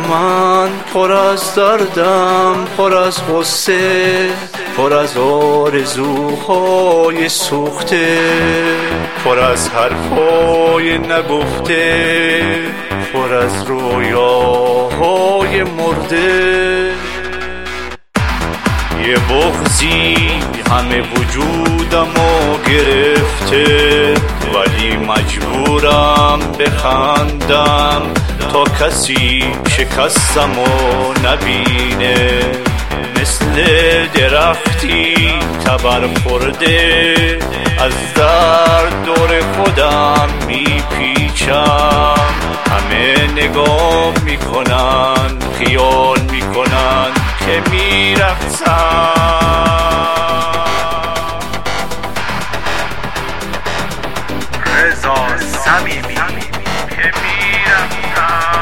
من پر از دردم، پر از غصه، پر از آرزوهای سوخته، پر از حرفای نگفته، پر از رویاهای مرده. یه بغضی همه وجودمو گرفته، ولی مجبورم بخندم تا کسی شکستمو نبینه. مثل درختی تبر خورده، از درد دور خودم میپیچم. همه نگاه میکنن، خیال میکنن که میرقصم. رضا صمیمی که میرقصم.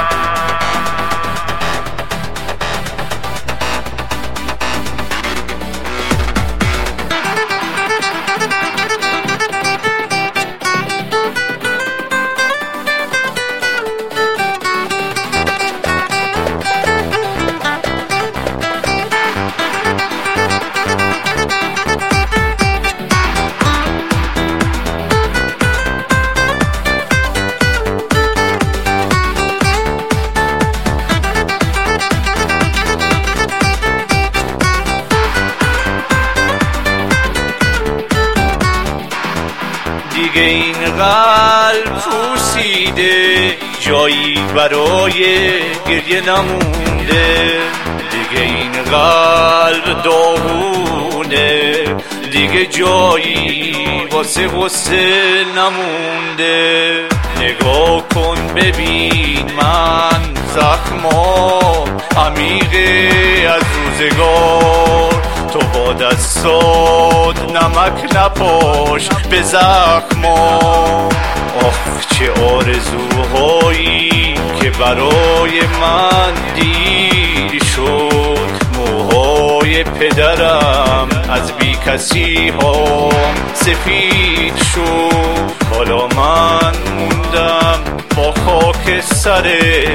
دیگه این قلب پوسیده، جایی برای گریه نمونده. دیگه این قلب داغونه، دیگه جایی واسه غصه نمونده. نگاه کن ببین من زخما عمیقه از روزگار، تو با دستات نمک نپاش به زخما. آخ چه آرزوهایی که برای من دیر شد. موهای پدرم از بی کسی ها سفید شد. حالا من موندم با خاک سر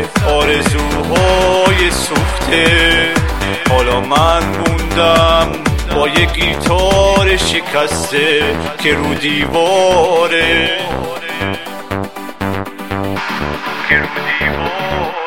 آرزوهای سوخته. حالا من موندم با یک گیتار شکسته که رو دیواره.